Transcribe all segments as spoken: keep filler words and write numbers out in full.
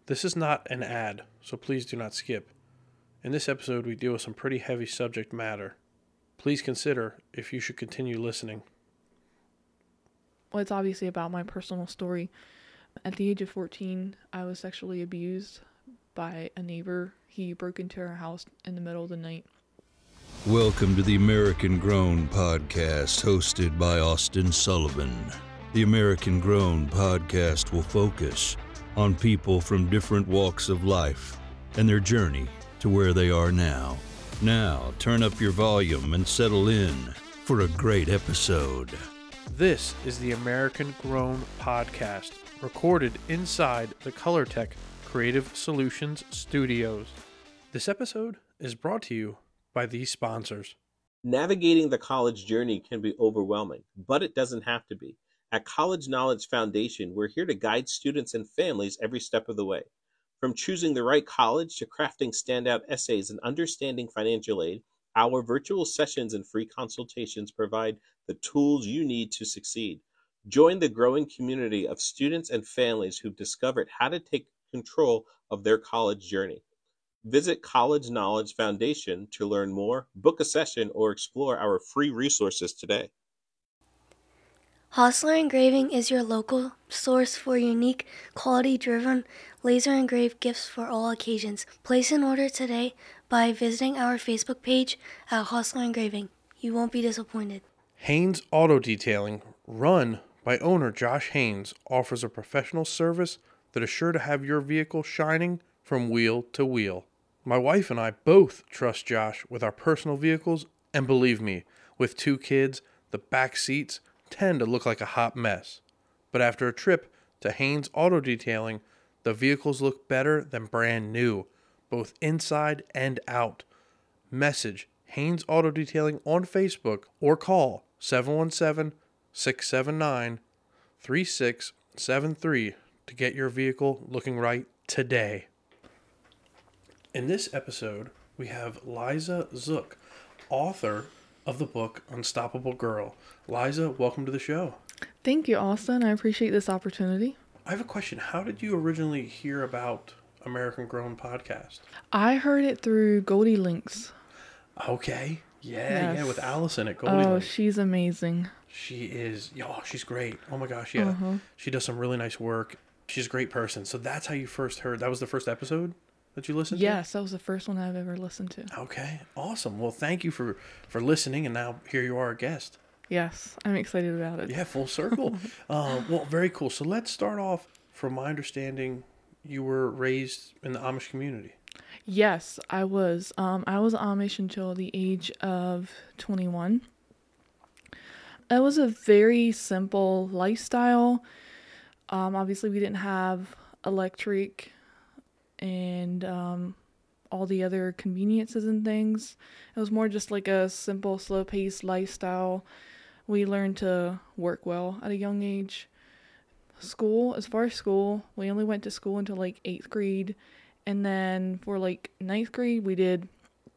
This is not an ad, so please do not skip. In this episode, we deal with some pretty heavy subject matter. Please consider if you should continue listening. Well, it's obviously about my personal story. At the age of fourteen, I was sexually abused by a neighbor. He broke into our house in the middle of the night. Welcome to the American Grown Podcast, hosted by Austin Sullivan. The American Grown Podcast will focus on people from different walks of life and their journey to where they are now. Now, turn up your volume and settle in for a great episode. This is the American Grown Podcast, recorded inside the ColorTech Creative Solutions Studios. This episode is brought to you by these sponsors. Navigating the college journey can be overwhelming, but it doesn't have to be. At College Knowledge Foundation, we're here to guide students and families every step of the way. From choosing the right college to crafting standout essays and understanding financial aid, our virtual sessions and free consultations provide the tools you need to succeed. Join the growing community of students and families who've discovered how to take control of their college journey. Visit College Knowledge Foundation to learn more, book a session, or explore our free resources today. Hostler Engraving is your local source for unique, quality-driven, laser-engraved gifts for all occasions. Place an order today by visiting our Facebook page at Hostler Engraving. You won't be disappointed. Haynes Auto Detailing, run by owner Josh Haynes, offers a professional service that is sure to have your vehicle shining from wheel to wheel. My wife and I both trust Josh with our personal vehicles, and believe me, with two kids, the back seats tend to look like a hot mess. But after a trip to Haynes Auto Detailing, the vehicles look better than brand new, both inside and out. Message Haynes Auto Detailing on Facebook or call seven one seven, six seven nine, three six seven three to get your vehicle looking right today. In this episode, we have Liza Zook, author of the book Unstoppable Girl. Liza, welcome to the show. Thank you, Austin. I appreciate this opportunity. I have a question. How did you originally hear about American Grown Podcast? I heard it through Goldie Links. Okay. Yeah, Yes. yeah, with Allison at Goldie Oh, Links. she's amazing. She is, oh, she's great. Oh my gosh, yeah. Uh-huh. She does some really nice work. She's a great person. So that's how you first heard, that was the first episode that you listened to? Yes, that was the first one I've ever listened to. Okay, awesome. Well, thank you for, for listening, and now here you are, a guest. Yes, I'm excited about it. Yeah, full circle. um, well, very cool. So let's start off. From my understanding, you were raised in the Amish community. Yes, I was. Um, I was Amish until the age of twenty-one. It was a very simple lifestyle. Um, obviously, we didn't have electric and um, all the other conveniences and things. It was more just like a simple, slow-paced lifestyle. We learned to work well at a young age. School, as far as school, we only went to school until like eighth grade. And then for like ninth grade, we did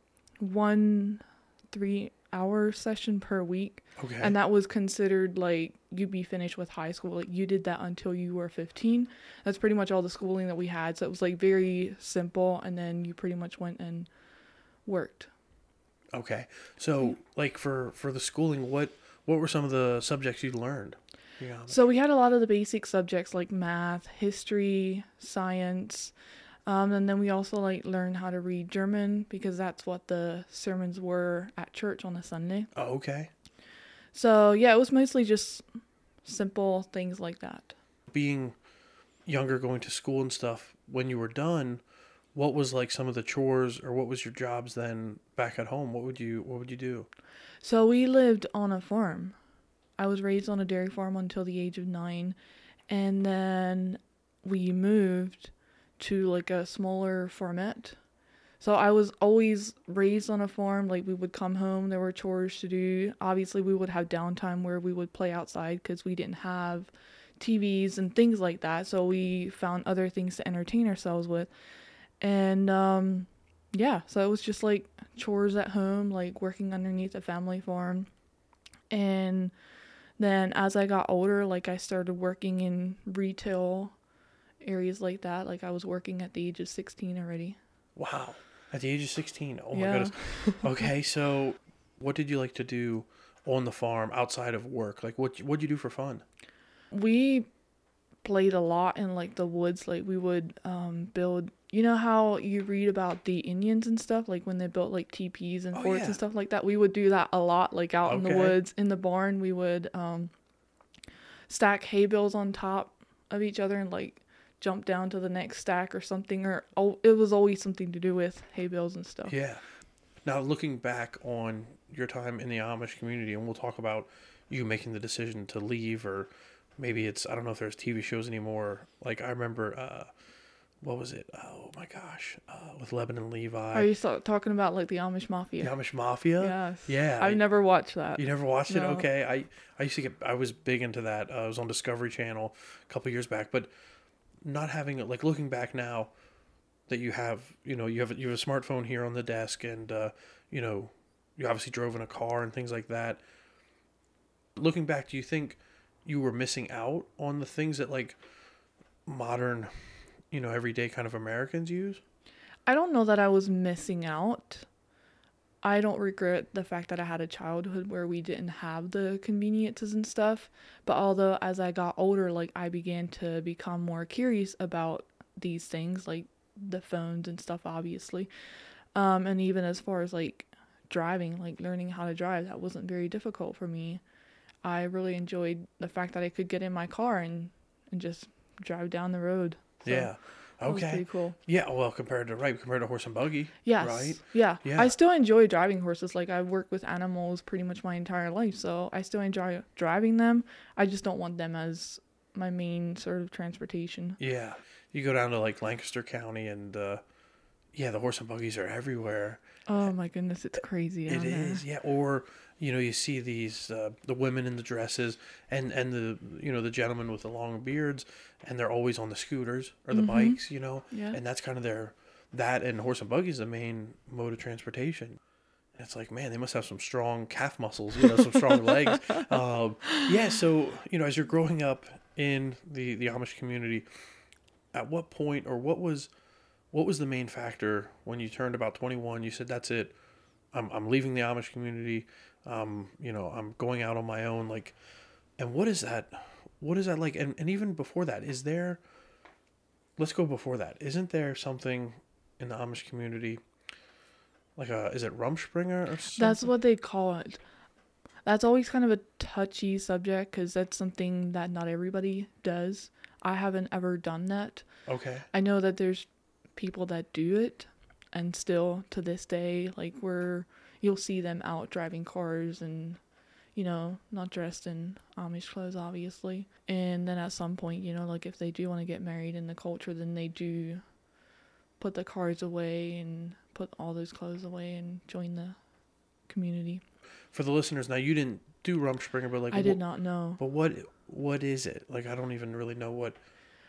one three-hour session per week. Okay. And that was considered like you'd be finished with high school. Like you did that until you were fifteen. That's pretty much all the schooling that we had. So it was like very simple. And then you pretty much went and worked. Okay. So like for, for the schooling, what, what were some of the subjects you learned? Yeah. So we had a lot of the basic subjects like math, history, science. Um, and then we also like learned how to read German because that's what the sermons were at church on a Sunday. Oh, okay. So yeah, it was mostly just simple things like that. Being younger, going to school and stuff, when you were done, what was like some of the chores or what was your jobs then back at home? What would you, what would you do? So we lived on a farm. I was raised on a dairy farm until the age of nine. And then we moved to like a smaller farmette. So I was always raised on a farm. Like we would come home, there were chores to do. Obviously we would have downtime where we would play outside because we didn't have T Vs and things like that. So we found other things to entertain ourselves with. And um, yeah, so it was just like chores at home, like working underneath a family farm. And then as I got older, like I started working in retail areas like that. Like I was working at the age of sixteen already. Wow. At the age of sixteen. Oh my Yeah. goodness. Okay, so what did you like to do on the farm outside of work? Like what what'd you do for fun? We played a lot in like the woods. Like we would um build, you know how you read about the Indians and stuff, like when they built like teepees and Oh, forts yeah. and stuff like that. We would do that a lot, like out in the Okay. woods. In the barn, we would um stack hay bales on top of each other and like jump down to the next stack or something. Or oh, it was always something to do with hay bales and stuff. Yeah. Now looking back on your time in the Amish community, and we'll talk about you making the decision to leave, or maybe it's, I don't know if there's T V shows anymore. Like I remember, uh, what was it? Oh my gosh, uh, with Lebanon Levi, Are you so- talking about like the Amish Mafia? the Amish Mafia. Yes. Yeah. I've never watched that. You never watched it? No. Okay. I, I used to get, I was big into that. Uh, I was on Discovery Channel a couple years back, but not having it, like looking back now that you have, you know, you have, you have a smartphone here on the desk, and, uh, you know, you obviously drove in a car and things like that. Looking back, do you think you were missing out on the things that like modern, you know, everyday kind of Americans use? I don't know that I was missing out. I don't regret the fact that I had a childhood where we didn't have the conveniences and stuff. But although as I got older, like I began to become more curious about these things, like the phones and stuff, obviously. Um, and even as far as like driving, like learning how to drive, that wasn't very difficult for me. I really enjoyed the fact that I could get in my car and, and just drive down the road. So Yeah. that was Okay. pretty cool. Yeah. Well, compared to, right, compared to horse and buggy. Yes. Right. Yeah. Yeah. I still enjoy driving horses. Like I've worked with animals pretty much my entire life, so I still enjoy driving them. I just don't want them as my main sort of transportation. Yeah. You go down to like Lancaster County, and uh, yeah, the horse and buggies are everywhere. Oh my goodness, it's crazy down It there. is, yeah. Or you know, you see these uh, the women in the dresses, and and the you know the gentlemen with the long beards, and they're always on the scooters or the bikes, you know, Yeah. and that's kind of their that and horse and buggy is the main mode of transportation. And it's like, man, they must have some strong calf muscles, you know, some strong legs. Um, yeah. So you know, as you're growing up in the the Amish community, at what point or what was what was the main factor when you turned about twenty-one? You said, that's it. I'm I'm leaving the Amish community. Um, you know, I'm going out on my own. Like, and what is that? What is that like? And and even before that, is there? Let's go before that. Isn't there something in the Amish community? Like a, is it Rumspringer or something? That's what they call it. That's always kind of a touchy subject because that's something that not everybody does. I haven't ever done that. Okay. I know that there's people that do it, and still to this day, like we're you'll see them out driving cars and, you know, not dressed in Amish clothes, obviously. And then at some point, you know, like if they do want to get married in the culture, then they do put the cars away and put all those clothes away and join the community. For the listeners, now you didn't do Rumspringer, but like I did wh- not know. But what what is it? Like, I don't even really know what.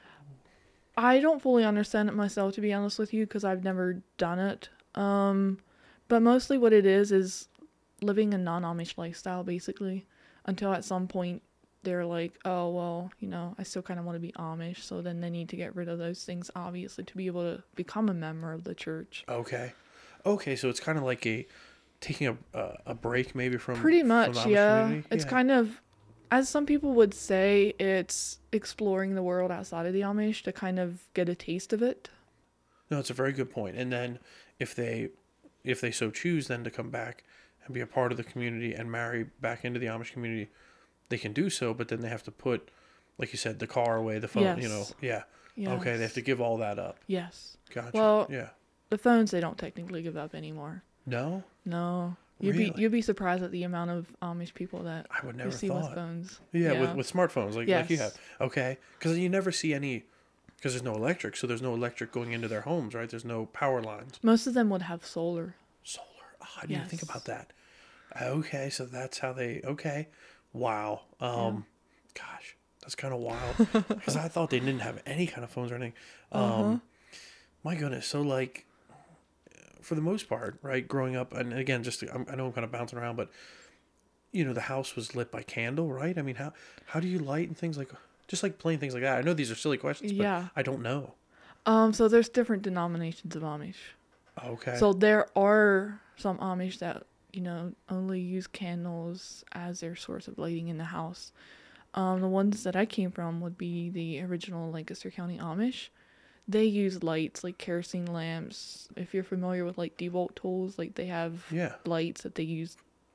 I don't fully understand it myself, to be honest with you, because I've never done it. Um, but mostly what it is is living a non-Amish lifestyle, basically, until at some point they're like, oh, well, you know, I still kind of want to be Amish, so then they need to get rid of those things, obviously, to be able to become a member of the church. Okay. Okay, so it's kind of like a taking a uh, a break maybe from Pretty from much, the Amish yeah. community? It's Yeah. kind of, as some people would say, it's exploring the world outside of the Amish to kind of get a taste of it. No, it's a very good point. And then if they if they so choose then to come back and be a part of the community and marry back into the Amish community, they can do so, but then they have to put, like you said, the car away, the phone, you know. Yes. Yeah. Yes. Okay, they have to give all that up. Yes. Gotcha. Well- yeah. The phones they don't technically give up anymore. No? No. You'd Really? be you'd be surprised at the amount of Amish people that I would you never see thought. with phones. Yeah, With, with smartphones like, like you Yes. have. Okay. Because you never see any, because there's no electric, so there's no electric going into their homes, right? There's no power lines. Most of them would have solar. Solar. Oh, I didn't even think Yes. about that. Okay, so that's how they. Okay, wow. Um, gosh, that's kind of wild. Because I thought they didn't have any kind of phones or anything. Um, Uh-huh. my goodness. So like, for the most part, right? Growing up, and again, just I'm, I know I'm kind of bouncing around, but you know, the house was lit by candle, right? I mean, how how do you light and things like? Just like plain things like that. I know these are silly questions, but Yeah. I don't know. Um, so there's different denominations of Amish. Okay. So there are some Amish that, you know, only use candles as their source of lighting in the house. Um, the ones that I came from would be the original Lancaster County Amish. They use lights like kerosene lamps. If you're familiar with like DeWalt tools, like they have Yeah. lights that they use,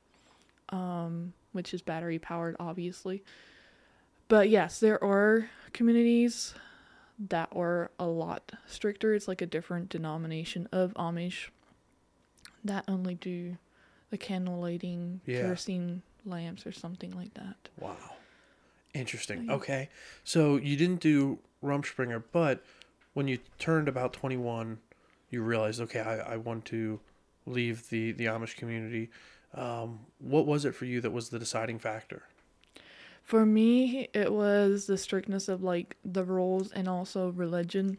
um, which is battery powered, obviously. But yes, there are communities that are a lot stricter. It's like a different denomination of Amish that only do the candle lighting, Yeah. kerosene lamps, or something like that. Wow. Interesting. Okay. So you didn't do Rumspringa, but when you turned about twenty-one, you realized, okay, I, I want to leave the, the Amish community. Um, what was it for you that was the deciding factor? For me, it was the strictness of like the rules and also religion.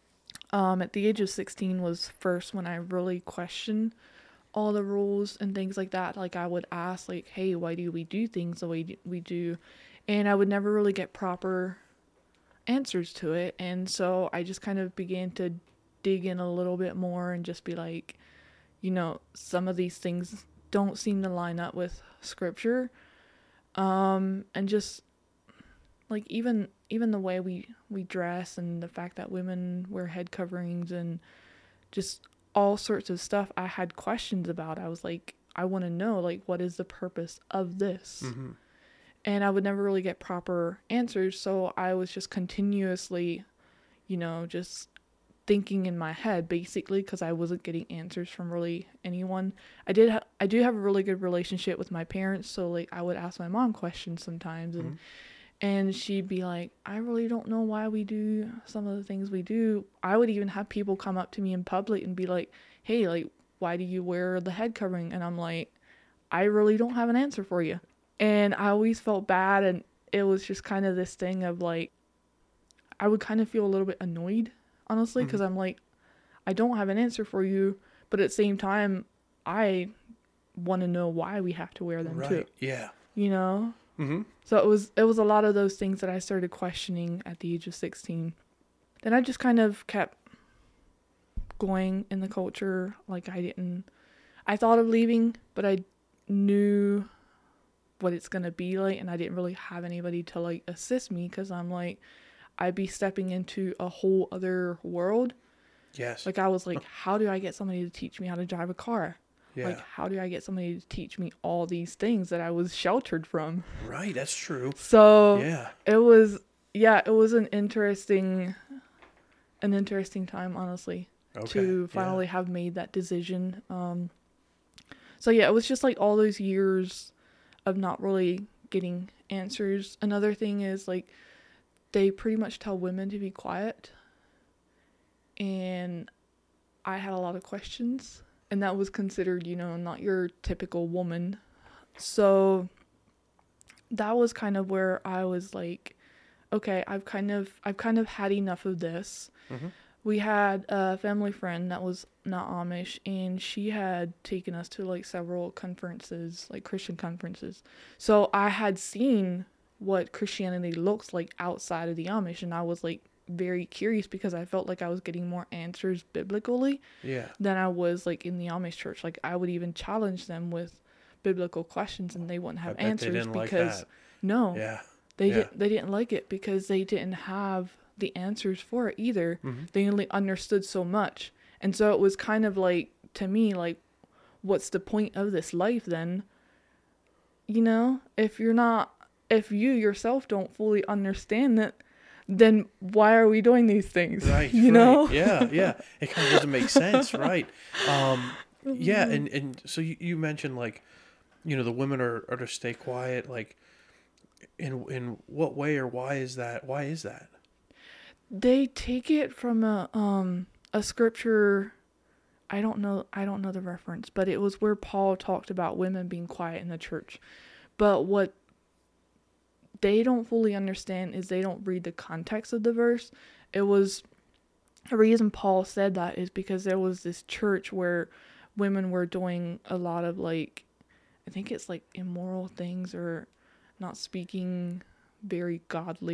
Um, at the age of sixteen was first when I really questioned all the rules and things like that. Like I would ask like, hey, why do we do things the way we do? And I would never really get proper answers to it. And so I just kind of began to dig in a little bit more and just be like, you know, some of these things don't seem to line up with scripture. Um, and just like even even the way we, we dress and the fact that women wear head coverings and just all sorts of stuff I had questions about. I was like, I want to know, like, what is the purpose of this? Mm-hmm. And I would never really get proper answers. So I was just continuously, you know, just thinking in my head, basically, because I wasn't getting answers from really anyone. I did, ha- I do have a really good relationship with my parents. So like, I would ask my mom questions sometimes, and Mm-hmm. and she'd be like, I really don't know why we do some of the things we do. I would even have people come up to me in public and be like, hey, like, why do you wear the head covering? And I'm like, I really don't have an answer for you. And I always felt bad. And it was just kind of this thing of like, I would kind of feel a little bit annoyed, honestly, because Mm-hmm. I'm like, I don't have an answer for you. But at the same time, I want to know why we have to wear them Right. too, Yeah. you know? Mm-hmm. So it was it was a lot of those things that I started questioning at the age of sixteen. Then I just kind of kept going in the culture. Like I didn't, I thought of leaving, but I knew what it's going to be like. And I didn't really have anybody to like assist me because I'm like, I'd be stepping into a whole other world. Yes. Like I was like, how do I get somebody to teach me how to drive a car? yeah. Like, how do I get somebody to teach me all these things that I was sheltered from? Right. That's true. So Yeah. it was, yeah, it was an interesting, an interesting time, honestly, Okay. to finally Yeah. have made that decision. Um, so yeah, it was just like all those years of not really getting answers. Another thing is like, they pretty much tell women to be quiet. And I had a lot of questions. And that was considered, you know, not your typical woman. So that was kind of where I was like, okay, I've kind of I've kind of had enough of this. Mm-hmm. We had a family friend that was not Amish, and she had taken us to like several conferences, like Christian conferences. So I had seen what Christianity looks like outside of the Amish, and I was like very curious because I felt like I was getting more answers biblically Yeah. than I was like in the Amish church. Like I would even challenge them with biblical questions and they wouldn't I have bet they answers didn't like because that. no, Yeah. they Yeah. didn't they didn't like it because they didn't have the answers for it either. Mm-hmm. They only understood so much. And so it was kind of like, to me, like, what's the point of this life then? You know, if you're not, if you yourself don't fully understand it, then why are we doing these things? Right. You right. know? Yeah. Yeah. It kind of doesn't make sense. Right. Um, yeah. And, and so you, you mentioned like, you know, the women are, are to stay quiet. Like in, in what way or why is that? Why is that? They take it from a, um, a scripture. I don't know. I don't know the reference, but it was where Paul talked about women being quiet in the church. But what they don't fully understand is they don't read the context of the verse. It was, the reason Paul said that is because there was this church where women were doing a lot of like, I think it's like immoral things or not speaking very godly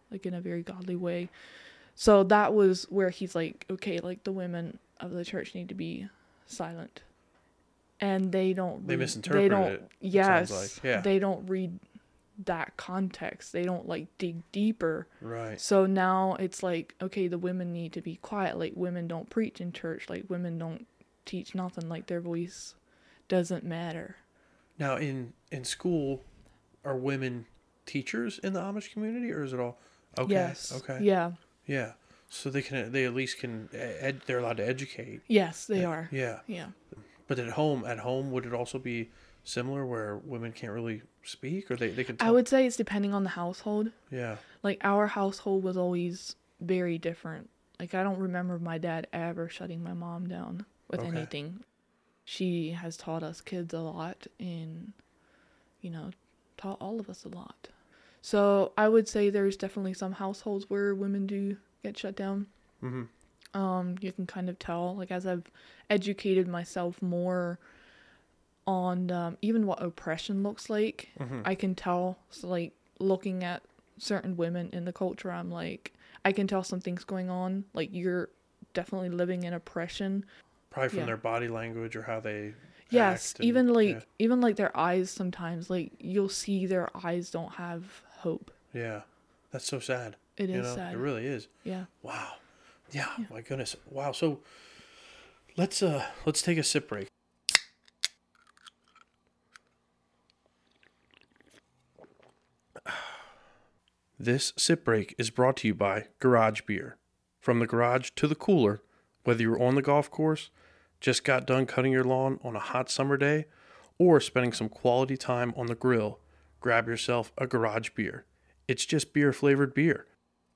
like in a very godly way. So that was where he's like, okay, like the women of the church need to be silent. And they don't They read, misinterpret they don't, it, it yes, sounds like. Yeah. they don't read that context. They don't like dig deeper. Right. So now it's like, okay, the women need to be quiet. Like women don't preach in church. Like women don't teach nothing. Like their voice doesn't matter. Now in in school, are women teachers in the Amish community, or is it all okay? Yes. Okay. Yeah. Yeah. So they can they at least can ed, they're allowed to educate. Yes, they are. Yeah. Yeah. But at home, at home, would it also be similar where women can't really speak, or they they can? Talk? I would say it's depending on the household. Yeah. Like our household was always very different. Like I don't remember my dad ever shutting my mom down with Okay. anything. She has taught us kids a lot and, you know, taught all of us a lot. So I would say there's definitely some households where women do get shut down. Mm-hmm. Um, you can kind of tell, like as I've educated myself more on um, even what oppression looks like, Mm-hmm. I can tell, so like looking at certain women in the culture, I'm like, I can tell something's going on. Like you're definitely living in oppression. Probably from Yeah. their body language or how they. Yes, act and- even like yeah. even like their eyes sometimes, like you'll see their eyes don't have hope. Yeah, that's so sad. It you is know? sad. It really is. Yeah. Wow. Yeah, my goodness. Wow. So let's uh let's take a sip break. This sip break is brought to you by Garage Beer. From the garage to the cooler, whether you're on the golf course, just got done cutting your lawn on a hot summer day, or spending some quality time on the grill, grab yourself a Garage Beer. It's just beer flavored beer.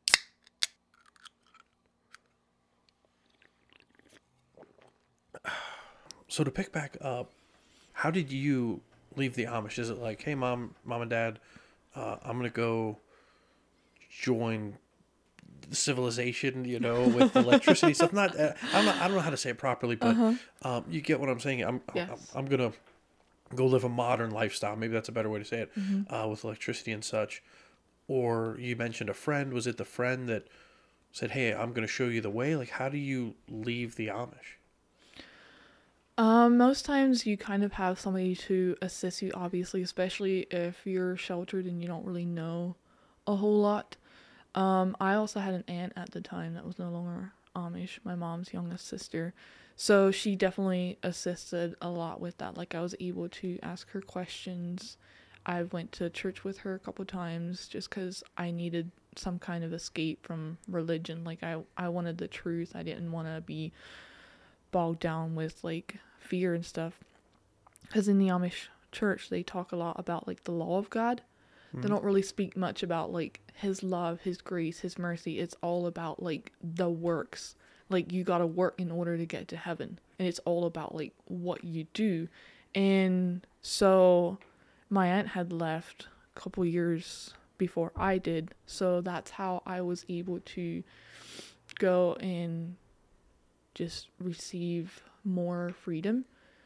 So to pick back up, how did you leave the Amish? Is it like, hey, mom, mom and dad, uh, I'm gonna go join the civilization, you know, with electricity stuff? Not, uh, I'm not, I don't know how to say it properly, but Uh-huh. um, you get what I'm saying. I'm, Yes. I'm, I'm gonna go live a modern lifestyle. Maybe that's a better way to say it, Mm-hmm. uh, with electricity and such. Or you mentioned a friend. Was it the friend that said, hey, I'm gonna show you the way? Like, how do you leave the Amish? Um, most times you kind of have somebody to assist you, obviously, especially if you're sheltered and you don't really know a whole lot. Um, I also had an aunt at the time that was no longer Amish, my mom's youngest sister. So she definitely assisted a lot with that. Like I was able to ask her questions. I went to church with her a couple times just because I needed some kind of escape from religion. Like I, I wanted the truth. I didn't want to be bogged down with like fear and stuff, because in the Amish church they talk a lot about like the law of God. Mm-hmm. They don't really speak much about like his love, his grace, his mercy. It's all about like the works. Like you gotta work in order to get to heaven, and it's all about like what you do. And so my aunt had left a couple years before I did, so that's how I was able to go and just receive more freedom.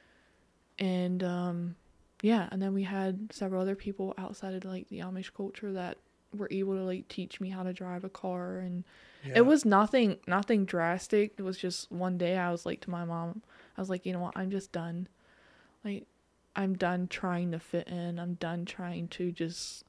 And um yeah, and then we had several other people outside of like the Amish culture that were able to like teach me how to drive a car. And Yeah. it was nothing nothing drastic. It was just one day I was like to my mom, I was like, you know what, I'm just done. Like I'm done trying to fit in. I'm done trying to just,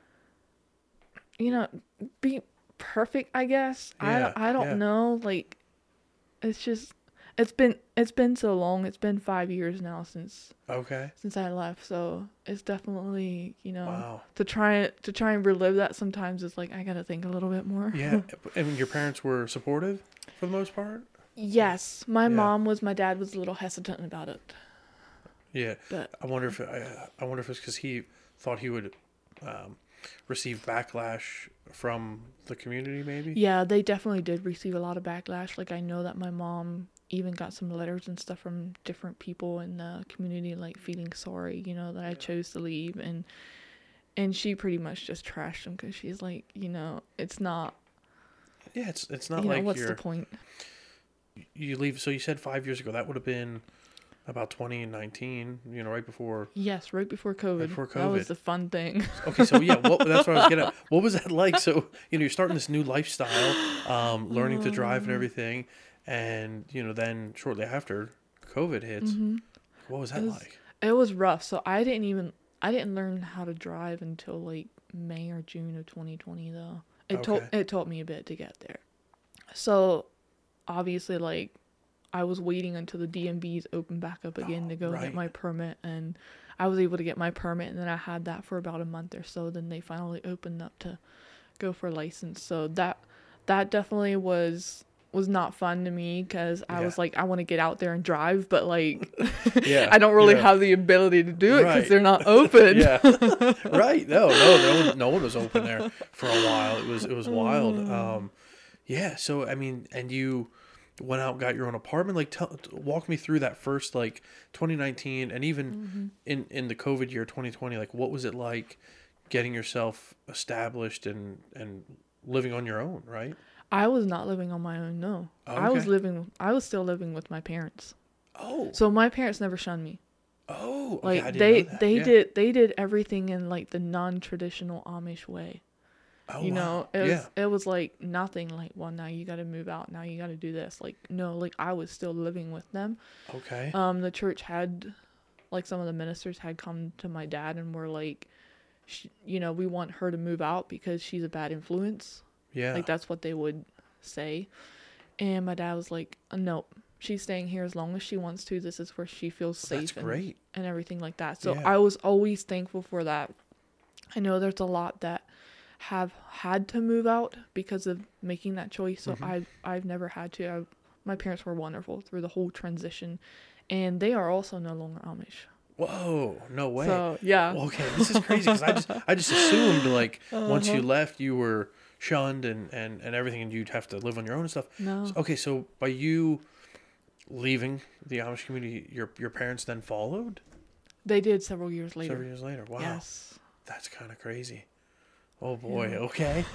you know, be perfect, I guess. Yeah, I I don't yeah. know, like it's just it's been it's been so long. It's been five years now since Okay. since I left, so it's definitely, you know, Wow. to try to try and relive that sometimes is like I gotta think a little bit more. Yeah. And your parents were supportive for the most part? Yes, my Yeah. mom was. My dad was a little hesitant about it, Yeah. but I wonder if I, I wonder if it's because he thought he would um, receive backlash from the community, maybe. yeah, they definitely did receive a lot of backlash. Like I know that my mom even got some letters and stuff from different people in the community, like feeling sorry, you know, that I chose to leave, and and she pretty much just trashed them because she's like, you know, it's not, Yeah. It's it's not you know, like what's you're the point? you leave. So you said five years ago. That would have been about twenty nineteen, you know, right before. Yes, right before COVID. Right before That was COVID. the fun thing. Okay, so yeah, what, that's what I was getting at. What was that like? So, you know, you're starting this new lifestyle, um, learning to drive and everything, and, you know, then shortly after, COVID hits. Mm-hmm. What was that It was- like? It was rough. So I didn't even I didn't learn how to drive until like May or June of twenty twenty though. It took Okay. it took me a bit to get there. So obviously like I was waiting until the D M Vs opened back up again Oh, to go right. get my permit, and I was able to get my permit, and then I had that for about a month or so. Then they finally opened up to go for license. So that that definitely was was not fun to me, because I Yeah. was like, I want to get out there and drive, but like Yeah, I don't really yeah. have the ability to do it because Right. they're not open. Yeah, right. No, no, no one, no one was open there for a while. It was, it was wild. Um, yeah. So I mean, and you went out and got your own apartment. Like, tell, walk me through that first, like twenty nineteen, and even Mm-hmm. in in the COVID year twenty twenty. Like, what was it like getting yourself established and and living on your own? Right. I was not living on my own. No, Oh, I was okay. living. I was still living with my parents. Oh. So my parents never shunned me. Oh. Okay, Like I didn't they know that. they Yeah. did they did everything in like the non-traditional Amish way. Oh, you wow. know, it was Yeah. it was like nothing like, well, now you got to move out, now you got to do this. Like, no, like I was still living with them. Okay. Um, the church had, like, some of the ministers had come to my dad and were like, sh you know, we want her to move out because she's a bad influence. Yeah. Like, that's what they would say. And my dad was like, uh, nope, she's staying here as long as she wants to. This is where she feels That's safe and, great. and everything like that. So Yeah. I was always thankful for that. I know there's a lot that have had to move out because of making that choice. So Mhm. I've, I've never had to. I, my parents were wonderful through the whole transition. And they are also no longer Amish. Whoa. No way. So, yeah. Okay, this is crazy because I just I just assumed like once Uh-huh. you left you were shunned and, and, and everything, and you'd have to live on your own and stuff. No. So- okay, so by you leaving the Amish community, your your parents then followed They did several years later. several years later. Wow, Yes. that's kind of crazy. Oh boy. Okay.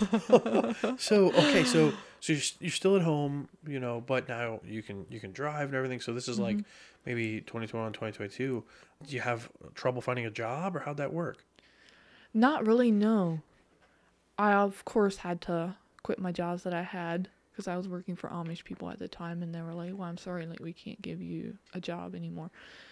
so okay, so so you're, you're still at home, you know, but now you can you can drive and everything. So this is like maybe twenty twenty-one, twenty twenty-two. Do you have trouble finding a job, or how'd that work? Not really, no. I, of course, had to quit my jobs that I had because I was working for Amish people at the time, and they were like, well, I'm sorry, like, we can't give you a job anymore.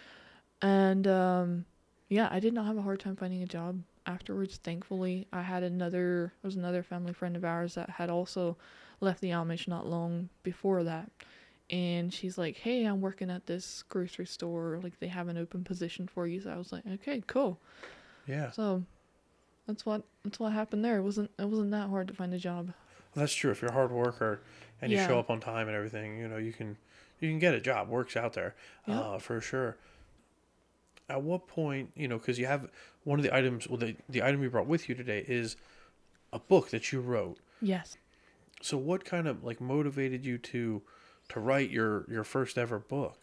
And, um, yeah, I did not have a hard time finding a job afterwards, thankfully. I had another, there was another family friend of ours that had also left the Amish not long before that. And she's like, hey, I'm working at this grocery store. Like, they have an open position for you. So I was like, okay, cool. Yeah. So that's what that's what happened there. It wasn't it wasn't that hard to find a job. Well, that's true. If you're a hard worker and you Yeah. show up on time and everything, you know, you can you can get a job. Works out there, Yep. uh, for sure. At what point, you know, because you have one of the items, well, the the item you brought with you today is a book that you wrote. Yes. So, what kind of like motivated you to to write your your first ever book?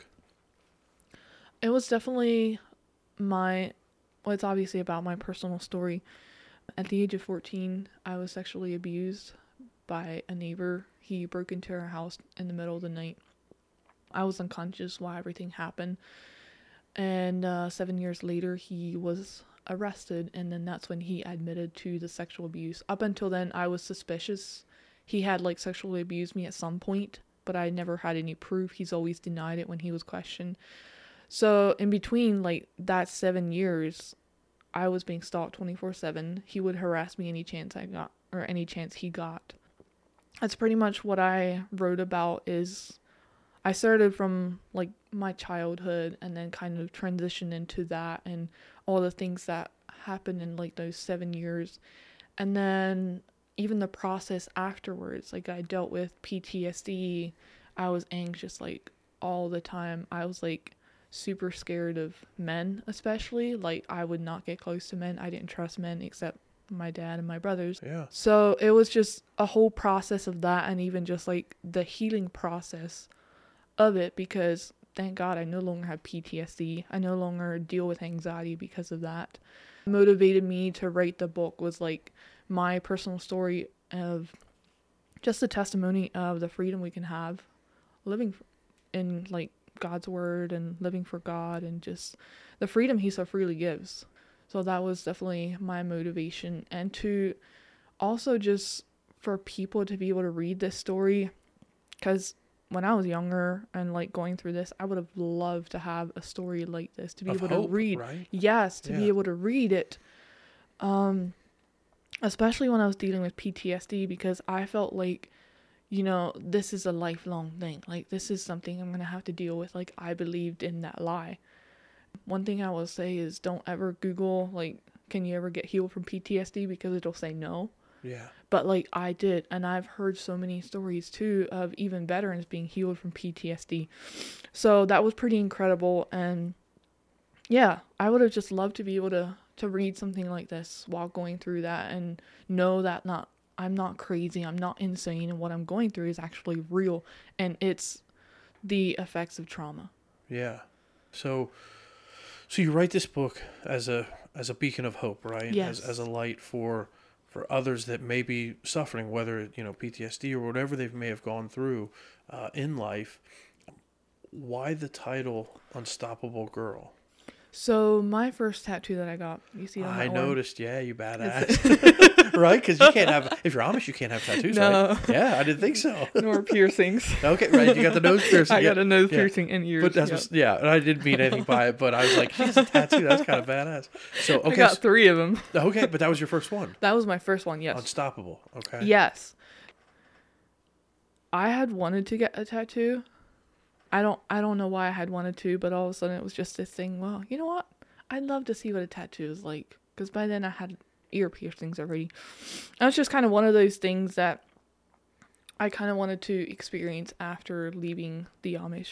It was definitely my well, it's obviously about my personal story. At the age of fourteen, I was sexually abused by a neighbor. He broke into our house in the middle of the night. I was unconscious while everything happened. And uh, seven years later, he was arrested, and then that's when he admitted to the sexual abuse. Up until then, I was suspicious. He had, like, sexually abused me at some point, but I never had any proof. He's always denied it when he was questioned. So, in between, like, that seven years, I was being stalked twenty-four seven. He would harass me any chance I got, or any chance he got. That's pretty much what I wrote about. Is I started from, like, my childhood and then kind of transitioned into that and all the things that happened in, like, those seven years. And then even the process afterwards, like, I dealt with P T S D. I was anxious, like, all the time. I was, like, super scared of men, especially. Like, I would not get close to men. I didn't trust men except my dad and my brothers. Yeah. So it was just a whole process of that, and even just, like, the healing process of it, because thank God I no longer have P T S D. I no longer deal with anxiety because of that. What motivated me to write the book was, like, my personal story of just the testimony of the freedom we can have living in, like, God's word and living for God and just the freedom he so freely gives. So that was definitely my motivation. And to also just for people to be able to read this story, because when I was younger and like going through this, I would have loved to have a story like this, to be Of able hope, to read. right? Yes, to Yeah. be able to read it. Um, especially when I was dealing with P T S D, because I felt like, you know, this is a lifelong thing. Like, this is something I'm going to have to deal with. Like, I believed in that lie. One thing I will say is don't ever Google, like, can you ever get healed from P T S D? Because it'll say no. Yeah. But, like, I did. And I've heard so many stories, too, of even veterans being healed from P T S D. So that was pretty incredible. And, yeah, I would have just loved to be able to, to read something like this while going through that and know that not I'm not crazy, I'm not insane, and what I'm going through is actually real. And it's the effects of trauma. Yeah. So, so you write this book as a as a beacon of hope, right? Yes. As as a light for for others that may be suffering, whether you know P T S D or whatever they may have gone through uh, in life. Why the title Unstoppable Girl? So my first tattoo that I got, you see it on my I arm? noticed. Yeah, you badass. Right? Because you can't have if you're Amish, you can't have tattoos, No. right? Yeah, I didn't think so. Nor piercings. Okay, right. You got the nose piercing. I yeah. got a nose yeah. piercing and ears. But that's yep. what's, yeah, and I didn't mean anything by it, but I was like, she's a tattoo. That's kind of badass. So okay, I got so- three of them. okay, but that was your first one. That was my first one, yes. Unstoppable. Okay. Yes. I had wanted to get a tattoo. I don't I don't know why I had wanted to, but all of a sudden it was just this thing, well, you know what? I'd love to see what a tattoo is like. Because by then I had ear piercings already. And it's just kind of one of those things that I kind of wanted to experience after leaving the Amish.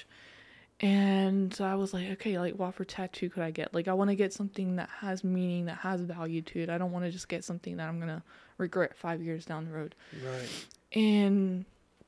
And I was like, okay, like what for tattoo could I get? Like I want to get something that has meaning, that has value to it. I don't want to just get something that I'm going to regret five years down the road. Right. And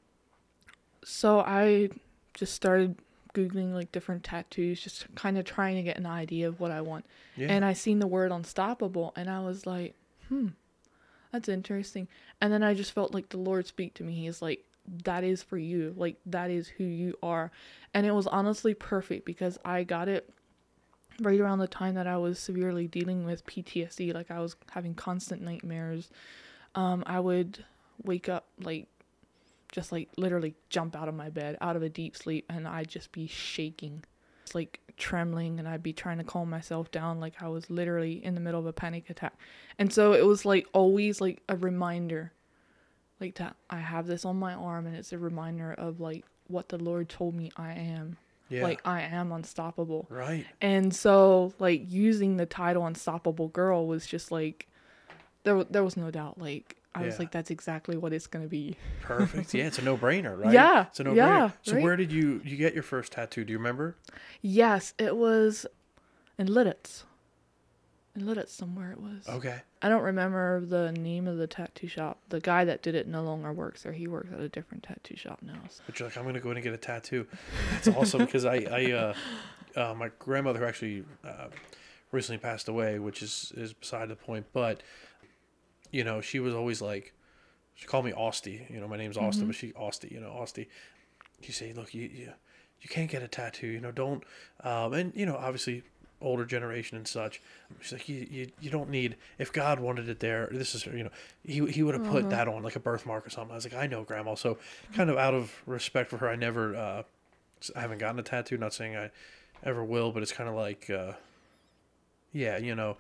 so I just started Googling like different tattoos, just kind of trying to get an idea of what I want. Yeah. And I seen the word unstoppable and I was like, hmm, that's interesting. And then I just felt like the Lord speak to me. He's like, that is for you. Like, that is who you are. And it was honestly perfect because I got it right around the time that I was severely dealing with P T S D. Like, I was having constant nightmares. Um, I would wake up, like, just, like, literally jump out of my bed, out of a deep sleep, and I'd just be shaking. It's like trembling, and I'd be trying to calm myself down like I was literally in the middle of a panic attack. And so it was, like, always, like, a reminder. Like, that I have this on my arm, and it's a reminder of, like, what the Lord told me I am. Yeah. Like, I am unstoppable. Right. And so, like, using the title Unstoppable Girl was just, like, there, there was no doubt. Like, I was Yeah. like, that's exactly what it's going to be. Perfect. Yeah, it's a no-brainer, right? Yeah, It's a no-brainer. yeah, So right? where did you you get your first tattoo? Do you remember? Yes, it was in Lidditz. In Lidditz somewhere it was. Okay. I don't remember the name of the tattoo shop. The guy that did it no longer works there. He works at a different tattoo shop now. So. But you're like, I'm going to go in and get a tattoo. That's awesome because I, I uh, uh, my grandmother actually uh, recently passed away, which is, is beside the point. But, you know, she was always like, she called me Austie. You know, my name's Austin, Mm-hmm. but she, Austie, you know, Austie. You say, look, you, you, you can't get a tattoo, you know, don't, um, and, you know, obviously older generation and such. She's like, you, you, you don't need, if God wanted it there, this is, you know, he, he would have put Uh-huh. that on like a birthmark or something. I was like, I know, Grandma. So kind of out of respect for her, I never, uh, I haven't gotten a tattoo, not saying I ever will, but it's kind of like, uh, yeah, you know,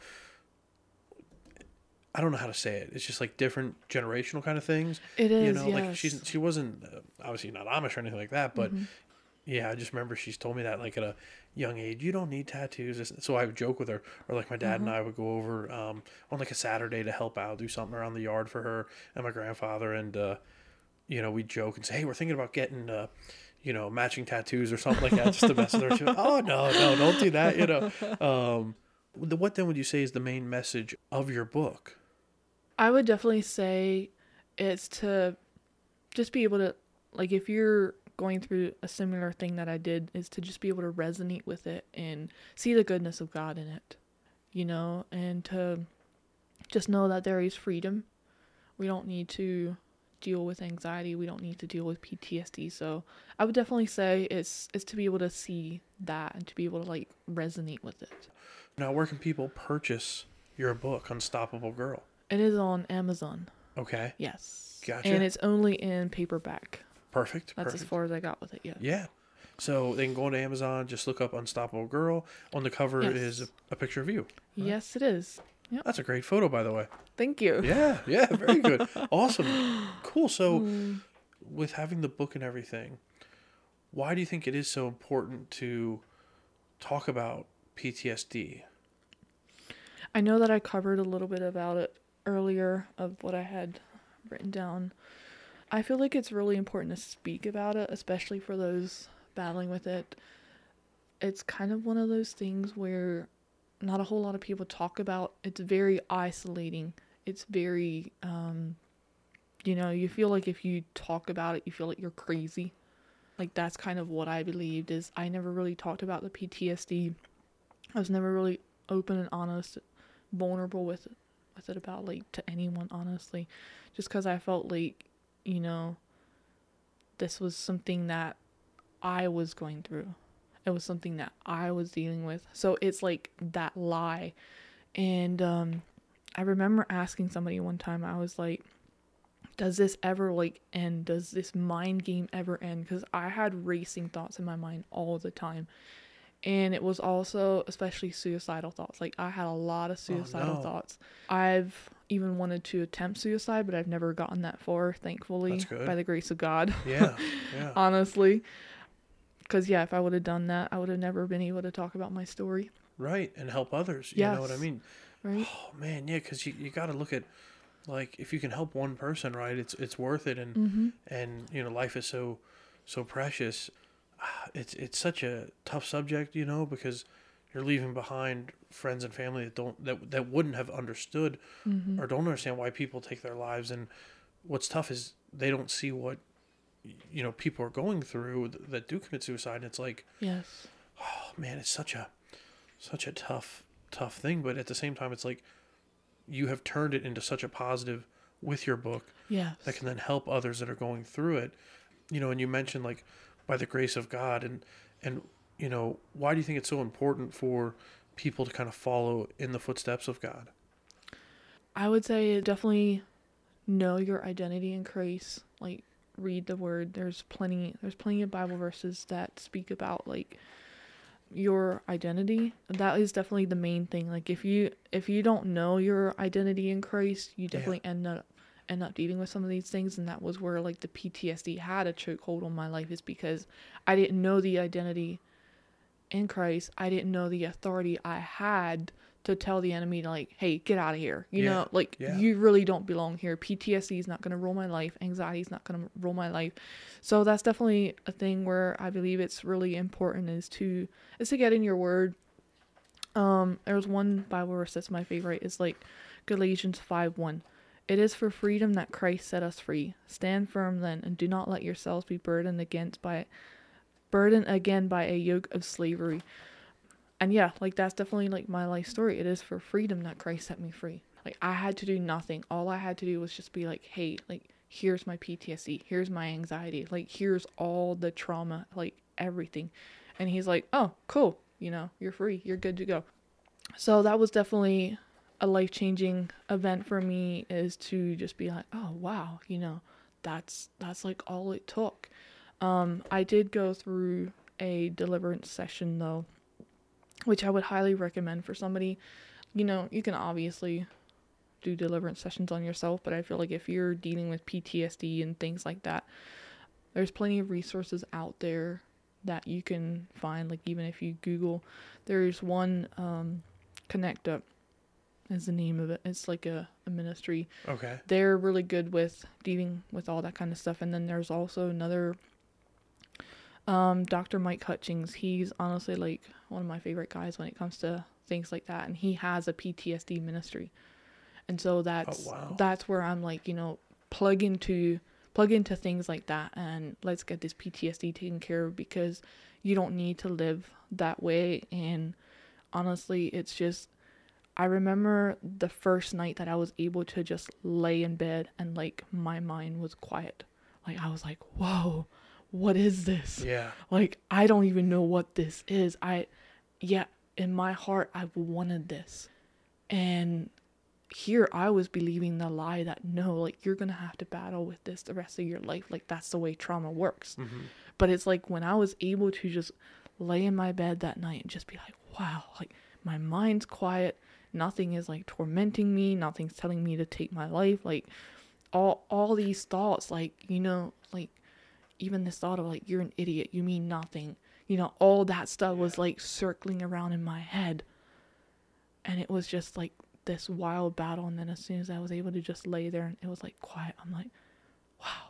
I don't know how to say it. It's just like different generational kind of things. It is, You know, like yes. she's she wasn't uh, obviously not Amish or anything like that, but Mm-hmm. yeah, I just remember she's told me that like at a young age, you don't need tattoos. So I would joke with her, or like my dad Mm-hmm. and I would go over um, on like a Saturday to help out, do something around the yard for her and my grandfather, and uh, you know, we'd joke and say, hey, we're thinking about getting. Uh, you know, matching tattoos or something like that, just to mess with her. She went, oh no, no, don't do that. You know, um, the, what then would you say is the main message of your book? I would definitely say it's to just be able to, like, if you're going through a similar thing that I did, is to just be able to resonate with it and see the goodness of God in it, you know, and to just know that there is freedom. We don't need to deal with anxiety. We don't need to deal with P T S D. So I would definitely say it's it's to be able to see that and to be able to like resonate with it. Now, where can people purchase your book, Unstoppable Girl? It is on Amazon. Okay. Yes. Gotcha. And it's only in paperback. Perfect. That's perfect. as far as I got with it yet. Yeah. So they can go to Amazon, just look up Unstoppable Girl. On the cover Yes. is a, a picture of you. Right? Yes, it is. Yep. That's a great photo, by the way. Thank you. Yeah, yeah, very good. Awesome. Cool. So Mm. with having the book and everything, why do you think it is so important to talk about P T S D? I know that I covered a little bit about it earlier of what I had written down. I feel like it's really important to speak about it, especially for those battling with it. It's kind of one of those things where not a whole lot of people talk about. It's very isolating. It's very, um, you know, you feel like if you talk about it, you feel like you're crazy. Like that's kind of what I believed is I never really talked about the P T S D. I was never really open and honest, vulnerable with it, with it about like to anyone, honestly, just because I felt like, you know, this was something that I was going through. It was something that I was dealing with. So it's like that lie. And um, I remember asking somebody one time, I was like, does this ever like end? Does this mind game ever end? Because I had racing thoughts in my mind all the time. And it was also especially suicidal thoughts. Like I had a lot of suicidal oh, no. thoughts. I've even wanted to attempt suicide, but I've never gotten that far, thankfully, That's good. by the grace of God. Yeah, yeah. Honestly. Because, yeah, if I would have done that, I would have never been able to talk about my story. Right, and help others. You Yes. know what I mean? Right? Oh, man, yeah, because you, you got to look at, like, if you can help one person, right, it's it's worth it. And, Mm-hmm. and you know, life is so so precious. It's, it's such a tough subject, you know, because you're leaving behind friends and family that don't that, that wouldn't have understood Mm-hmm. or don't understand why people take their lives. And what's tough is they don't see what, you know, people are going through that do commit suicide. And it's like, Yes. oh man, it's such a such a tough tough thing. But at the same time, it's like you have turned it into such a positive with your book Yes. that can then help others that are going through it. You know, and you mentioned like by the grace of God, and and you know, why do you think it's so important for people to kind of follow in the footsteps of God? I would say definitely know your identity in Christ. Like, read the word. There's plenty there's plenty of Bible verses that speak about like your identity. That is definitely the main thing. Like if you if you don't know your identity in Christ, you definitely yeah. end up end up dealing with some of these things. And that was where like the P T S D had a chokehold on my life, is because I didn't know the identity in Christ. I didn't know the authority I had to tell the enemy to like, hey, get out of here. You yeah. know, like yeah. you really don't belong here. P T S D is not going to rule my life. Anxiety is not going to rule my life. So that's definitely a thing where I believe it's really important is to, is to get in your word. Um, there's one Bible verse that's my favorite. It's like Galatians five one. It is for freedom that Christ set us free. Stand firm then, and do not let yourselves be burdened against by burdened again by a yoke of slavery. And yeah, like that's definitely like my life story. It is for freedom that Christ set me free. Like I had to do nothing. All I had to do was just be like, hey, like here's my P T S D. Here's my anxiety. Like here's all the trauma, like everything. And he's like, oh, cool. You know, you're free. You're good to go. So that was definitely a life-changing event for me, is to just be like, oh, wow, you know, that's, that's like all it took. Um, I did go through a deliverance session though, which I would highly recommend for somebody. You know, you can obviously do deliverance sessions on yourself, but I feel like if you're dealing with P T S D and things like that, there's plenty of resources out there that you can find. Like even if you Google, there's one, um, Connect Up is the name of it. It's like a, a ministry. Okay. They're really good with dealing with all that kind of stuff. And then there's also another, um, Doctor Mike Hutchings. He's honestly like one of my favorite guys when it comes to things like that. And he has a P T S D ministry. And so that's, oh, wow. that's where I'm like, you know, plug into, plug into things like that, and let's get this P T S D taken care of, because you don't need to live that way. And honestly, it's just, I remember the first night that I was able to just lay in bed and like my mind was quiet. Like I was like, whoa, what is this? Yeah. Like I don't even know what this is. I, yeah, in my heart, I wanted this. And here I was believing the lie that no, like you're going to have to battle with this the rest of your life. Like that's the way trauma works. Mm-hmm. But it's like when I was able to just lay in my bed that night and just be like, wow, like my mind's quiet. Nothing is like tormenting me. Nothing's telling me to take my life. Like all, all these thoughts, like, you know, like even this thought of like, you're an idiot. You mean nothing. You know, all that stuff yeah. was like circling around in my head. And it was just like this wild battle. And then as soon as I was able to just lay there and it was like quiet, I'm like, wow,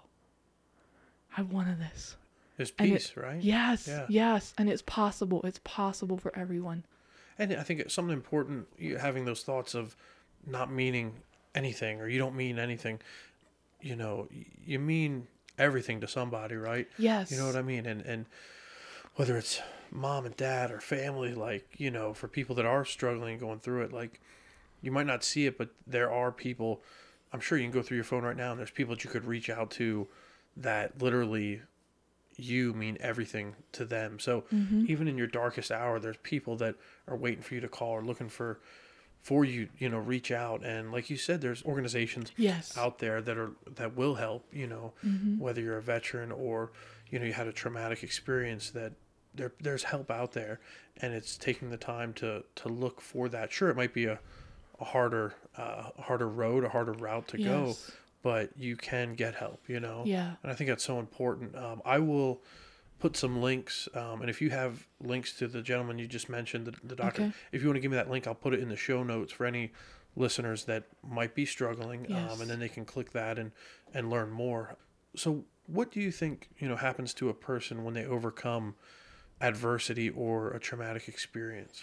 I wanted this. There's peace, it, right? Yes, yeah. yes. And it's possible. It's possible for everyone. And I think it's something important, you having those thoughts of not meaning anything, or you don't mean anything. You know, you mean everything to somebody, right? Yes. You know what I mean? And and whether it's mom and dad or family, like, you know, for people that are struggling, going through it, like, you might not see it, but there are people, I'm sure you can go through your phone right now, and there's people that you could reach out to that literally you mean everything to them. So mm-hmm. even in your darkest hour, there's people that are waiting for you to call or looking for for you, you know, reach out. And like you said, there's organizations yes. out there that are that will help, you know, mm-hmm. whether you're a veteran or, you know, you had a traumatic experience, that there there's help out there, and it's taking the time to to look for that. Sure, it might be a, a harder uh, a harder road, a harder route to yes. go, but you can get help, you know? Yeah. And I think that's so important. Um, I will put some links, um, and if you have links to the gentleman you just mentioned, the, the doctor, okay. if you want to give me that link, I'll put it in the show notes for any listeners that might be struggling, yes. um, and then they can click that and, and learn more. So what do you think, you know, happens to a person when they overcome adversity or a traumatic experience?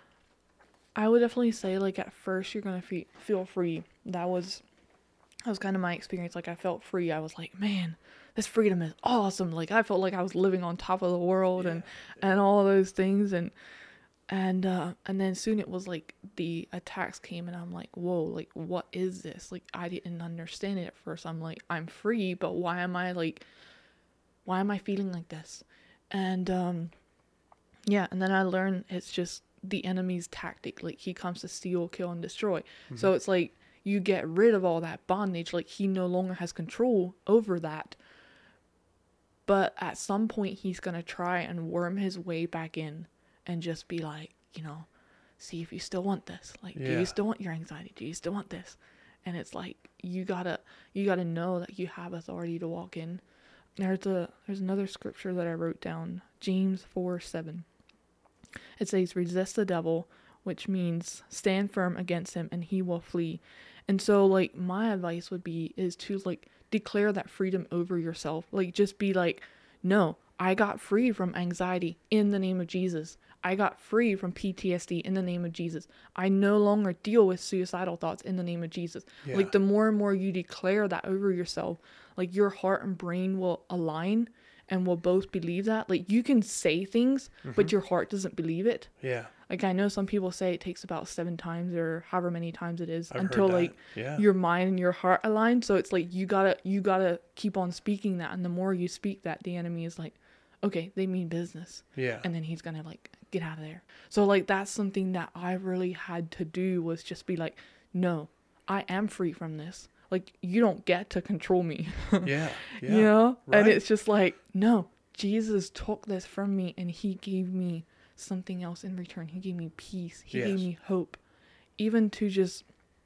I would definitely say, like, at first you're going to fe- feel free. That was... That was kind of my experience. Like, I felt free. I was like, man, this freedom is awesome. Like, I felt like I was living on top of the world and, yeah. and all those things. And, and, uh, and then soon it was like the attacks came and I'm like, whoa, like, what is this? Like, I didn't understand it at first. I'm like, I'm free, but why am I like, why am I feeling like this? And, um, yeah. And then I learned it's just the enemy's tactic. Like, he comes to steal, kill, and destroy. Mm-hmm. So it's like, you get rid of all that bondage, like he no longer has control over that. But at some point he's going to try and worm his way back in and just be like, you know, see if you still want this. Like, yeah. do you still want your anxiety? Do you still want this? And it's like, you gotta, you gotta know that you have authority to walk in. There's a, there's another scripture that I wrote down, James four seven. It says, resist the devil, which means stand firm against him and he will flee. And so, like, my advice would be is to, like, declare that freedom over yourself. Like, just be like, no, I got free from anxiety in the name of Jesus. I got free from P T S D in the name of Jesus. I no longer deal with suicidal thoughts in the name of Jesus. Yeah. Like, the more and more you declare that over yourself, like, your heart and brain will align and will both believe that. Like, you can say things, mm-hmm. but your heart doesn't believe it. Yeah. Like, I know some people say it takes about seven times or however many times it is I've until, like, yeah. your mind and your heart align. So it's like, you gotta, you gotta keep on speaking that. And the more you speak that, the enemy is like, okay, they mean business. Yeah. And then he's gonna, like, get out of there. So, like, that's something that I really had to do, was just be like, no, I am free from this. Like, you don't get to control me. yeah, yeah. You know? Right. And it's just like, no, Jesus took this from me and he gave me something else in return. He gave me peace. He yes. gave me hope. Even to just,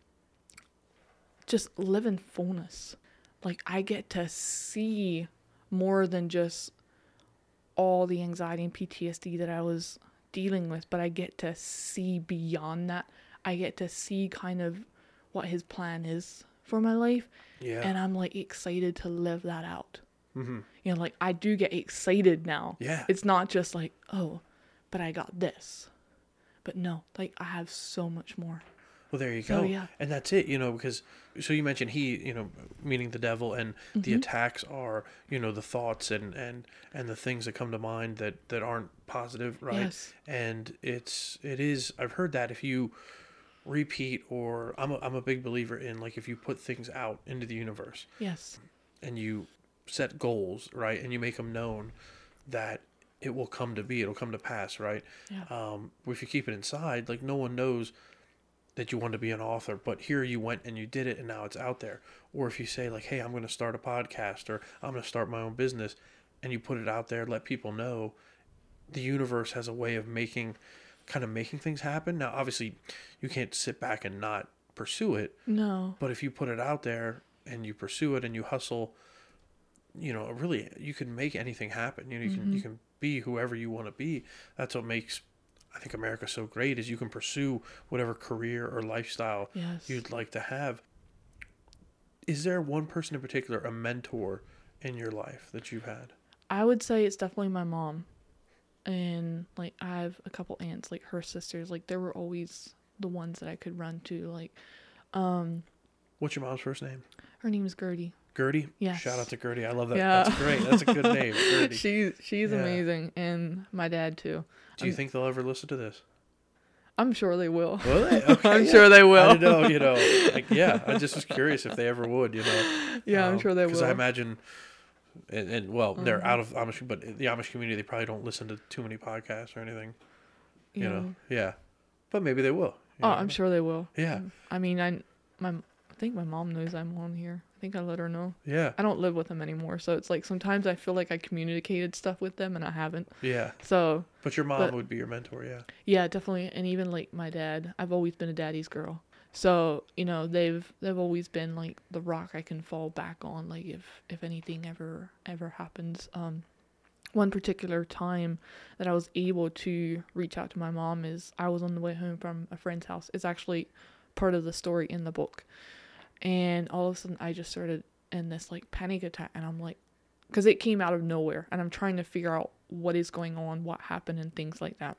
just live in fullness. Like, I get to see more than just all the anxiety and P T S D that I was dealing with, but I get to see beyond that. I get to see kind of what his plan is for my life. Yeah. And I'm, like, excited to live that out. Mm-hmm. You know, like, I do get excited now. Yeah. It's not just like, oh, but I got this. But no, like, I have so much more. Well, there you so, go. Yeah. And that's it, you know, because, so you mentioned he, you know, meaning the devil, and mm-hmm. the attacks are, you know, the thoughts and, and, and the things that come to mind that, that aren't positive, right? Yes. And it's, it is, I've heard that if you repeat, or I'm a, I'm a big believer in, like, if you put things out into the universe Yes. and you set goals, right, and you make them known, that it will come to be, it'll come to pass, right? Yeah. Um, if you keep it inside, like, no one knows that you want to be an author, but here you went and you did it and now it's out there. Or if you say, like, hey, I'm going to start a podcast, or I'm going to start my own business, and you put it out there, let people know, the universe has a way of making, kind of making things happen. Now, obviously, you can't sit back and not pursue it, No. but if you put it out there and you pursue it and you hustle, you know, really, you can make anything happen. You know, you Mm-hmm. can you can be whoever you want to be. That's what makes, I think, America so great, is you can pursue whatever career or lifestyle Yes. you'd like to have. Is there one person in particular, a mentor in your life that you've had? I would say it's definitely my mom. And, like, I have a couple aunts, like, her sisters. Like, they were always the ones that I could run to. Like, um, What's your mom's first name? her name is Gertie. Gertie? Yes. Shout out to Gertie. I love that. Yeah. That's great. That's a good name, Gertie. She's she's Yeah. amazing, and my dad too. Do you I'm, think they'll ever listen to this? I'm sure they will. Will they? Okay, I'm yeah. sure they will. I don't know, you know, like, yeah, I just was curious if they ever would, you know. Yeah, I'm sure they Because will. I imagine, and, and well, they're Mhm. out of Amish, but the Amish community, they probably don't listen to too many podcasts or anything, you Yeah. know. Yeah, but maybe they will. you Oh, know. I'm sure they will. Yeah, I mean, I my I think my mom knows I'm on here. I think I let her know. yeah, I don't live with them anymore, so it's like sometimes I feel like I communicated stuff with them and I haven't. yeah. So But your mom But- would be your mentor, yeah. yeah, definitely. And even like my dad, I've always been a daddy's girl. So, you know, they've they've always been like the rock I can fall back on, like if if anything ever ever happens. Um one particular time that I was able to reach out to my mom is I was on the way home from a friend's house. It's actually part of the story in the book. And all of a sudden I just started in this like panic attack, and I'm like, because it came out of nowhere, and I'm trying to figure out what is going on, what happened, and things like that.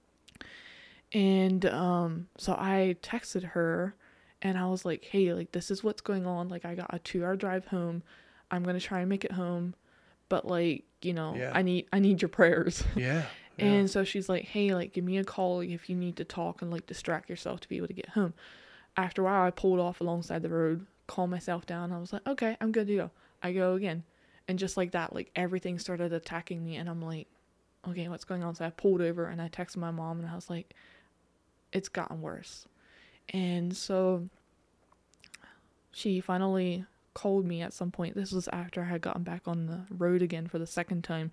And um, so I texted her, and I was like, hey, like, this is what's going on. Like, I got a two-hour drive home. I'm going to try and make it home. But, like, you know, Yeah. I need I need your prayers. Yeah. yeah. And so she's like, hey, like, give me a call if you need to talk and, like, distract yourself to be able to get home. After a while, I pulled off alongside the road, calmed myself down. I was like, okay, I'm good to go. I go again. And just like that, like, everything started attacking me. And I'm like, okay, what's going on? So I pulled over and I texted my mom, and I was like, it's gotten worse. And so she finally called me at some point. This was after I had gotten back on the road again for the second time.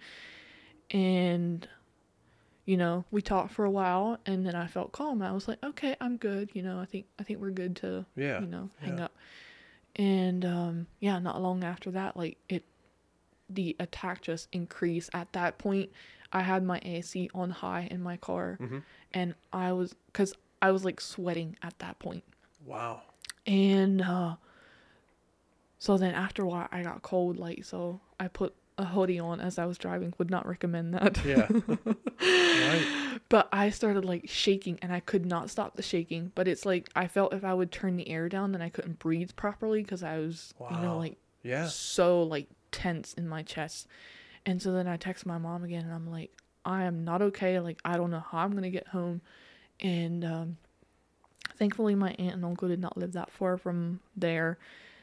And, you know, we talked for a while, and then I felt calm. I was like, okay, I'm good. You know, I think, I think we're good to, Yeah, you know, hang yeah. up. And, um, yeah, not long after that, like, it, the attack just increased. At that point, I had my A C on high in my car, Mhm. and I was, cause I was like sweating at that point. Wow. And, uh, so then after a while I got cold, like, so I put a hoodie on as I was driving. Would not recommend that. Yeah. Right. But I started like shaking, and I could not stop the shaking. But it's like, I felt if I would turn the air down, then I couldn't breathe properly, because I was, you know, Wow. like, Yeah. so like tense in my chest. And so then I text my mom again, and I'm like, I am not okay. Like, I don't know how I'm going to get home. And, um, thankfully my aunt and uncle did not live that far from there.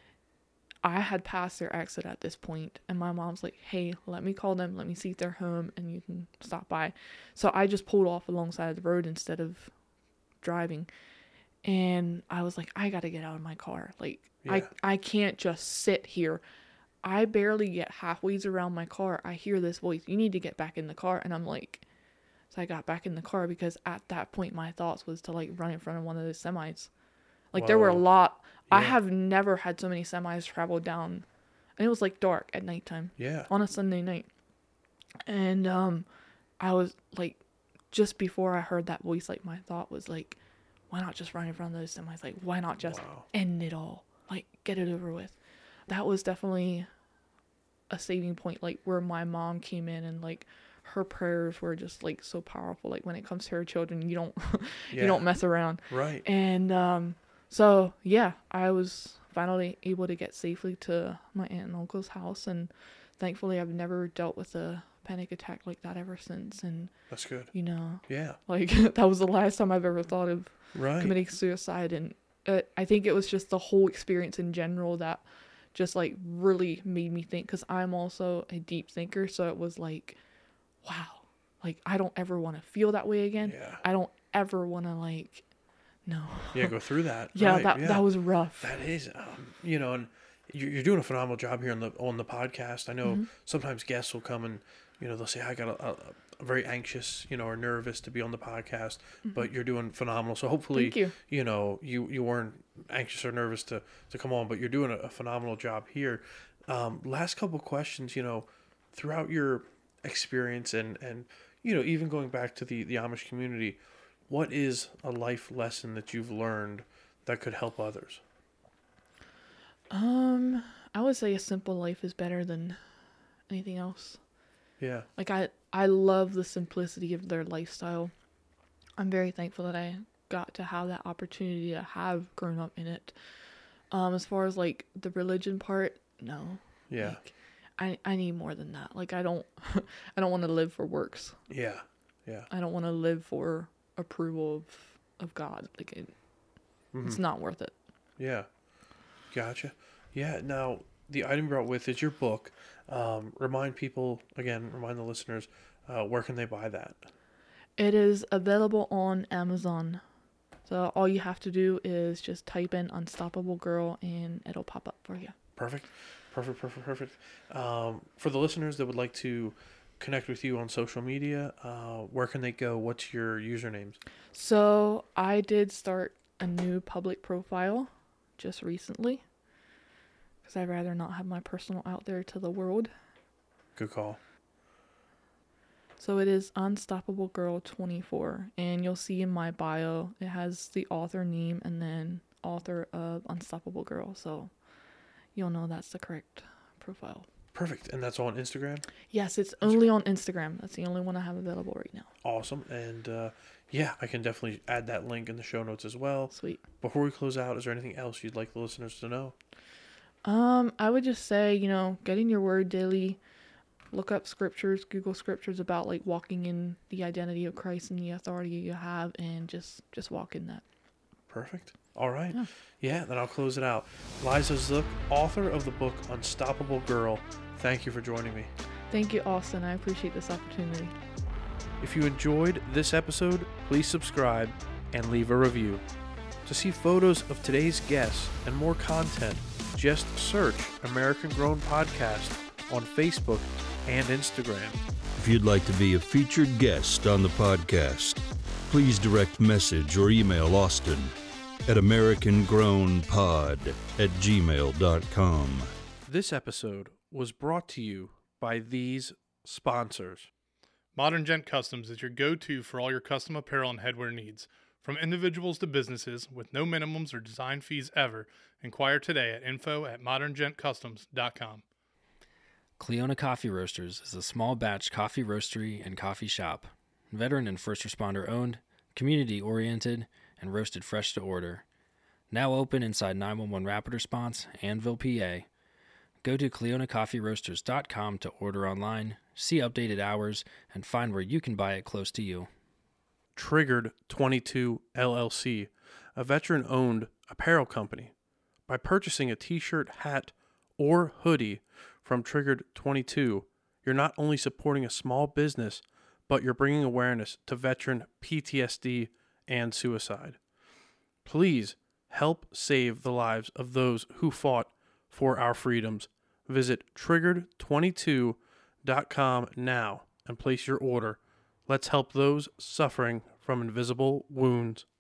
I had passed their exit at this point, and my mom's like, hey, let me call them. Let me see if they're home, and you can stop by. So I just pulled off alongside the road instead of driving. And I was like, I got to get out of my car. Like, Yeah. I, I can't just sit here. I barely get halfway around my car. I hear this voice, you need to get back in the car. And I'm like, so I got back in the car, because at that point my thoughts was to like run in front of one of those semis. Like, there were a Whoa. lot. I Yeah. have never had so many semis travel down. And it was like dark at nighttime Yeah. on a Sunday night. And um, I was like, just before I heard that voice, like, my thought was like, why not just run in front of those semis? Like, why not just Wow. end it all? Like, get it over with. That was definitely a saving point, like, where my mom came in, and like her prayers were just like so powerful. Like, when it comes to her children, you don't Yeah. you don't mess around. Right. And um so yeah, I was finally able to get safely to my aunt and uncle's house, and thankfully I've never dealt with a panic attack like that ever since. And That's good. you know, Yeah. like that was the last time I've ever thought of Right. committing suicide. And uh, I think it was just the whole experience in general that just like really made me think, because I'm also a deep thinker. So it was like, wow, like I don't ever want to feel that way again. Yeah. I don't ever want to like, no. Yeah, go through that. Yeah, Right, that yeah. that was rough. That is, um, you know, and you're you're doing a phenomenal job here on the on the podcast. I know Mm-hmm. sometimes guests will come and, you know, they'll say, I got a, a, a very anxious, you know, or nervous to be on the podcast, but you're doing phenomenal. So hopefully, Thank you. you know, you, you weren't anxious or nervous to, to come on, but you're doing a, a phenomenal job here. Um, last couple questions, you know, throughout your experience and, and, you know, even going back to the, the Amish community, what is a life lesson that you've learned that could help others? Um, I would say a simple life is better than anything else. Yeah. Like I, I love the simplicity of their lifestyle. I'm very thankful that I got to have that opportunity to have grown up in it. Um, as far as like the religion part, no. Yeah. Like, I I need more than that. Like I don't, I don't want to live for works. Yeah. Yeah. I don't want to live for approval of of God. Like it, Mm-hmm. it's not worth it. Yeah. Gotcha. Yeah. Now, the item you brought with is your book. Um, remind people, again, remind the listeners, uh, where can they buy that? It is available on Amazon. So all you have to do is just type in Unstoppable Girl and it'll pop up for you. Perfect. Perfect, perfect, perfect. Um, for the listeners that would like to connect with you on social media, uh, where can they go? What's your usernames? So I did start a new public profile just recently because I'd rather not have my personal out there to the world. Good call. So it is Unstoppable Girl twenty-four, and you'll see in my bio it has the author name and then author of Unstoppable Girl, so you'll know that's the correct profile. Perfect. And that's on Instagram? Yes, it's only on Instagram. That's the only one I have available right now. Awesome. And uh, yeah, I can definitely add that link in the show notes as well. Sweet. Before we close out, is there anything else you'd like the listeners to know? Um, I would just say, you know, get in your word daily. Look up scriptures, Google scriptures about like walking in the identity of Christ and the authority you have, and just just walk in that. Perfect. All right. Yeah. Yeah, then I'll close it out. Liza Zook, author of the book Unstoppable Girl, thank you for joining me. Thank you, Austin. I appreciate this opportunity. If you enjoyed this episode, please subscribe and leave a review. To see photos of today's guests and more content, just search American Grown Podcast on Facebook and Instagram. If you'd like to be a featured guest on the podcast, please direct message or email Austin at american grown pod at gmail dot com. This episode was brought to you by these sponsors. Modern Gent Customs is your go-to for all your custom apparel and headwear needs. From individuals to businesses, with no minimums or design fees ever, inquire today at info at modern gent customs dot com. Cleona Coffee Roasters is a small batch coffee roastery and coffee shop. Veteran and first responder owned, community oriented, and roasted fresh to order. Now open inside nine one one Rapid Response, Annville, P A. Go to cleona coffee roasters dot com to order online, see updated hours, and find where you can buy it close to you. Triggered twenty-two L L C, a veteran-owned apparel company. By purchasing a t-shirt, hat, or hoodie from Triggered twenty-two, you're not only supporting a small business, but you're bringing awareness to veteran P T S D and suicide. Please help save the lives of those who fought for our freedoms. Visit triggered twenty-two dot com now and place your order. Let's help those suffering from invisible wounds.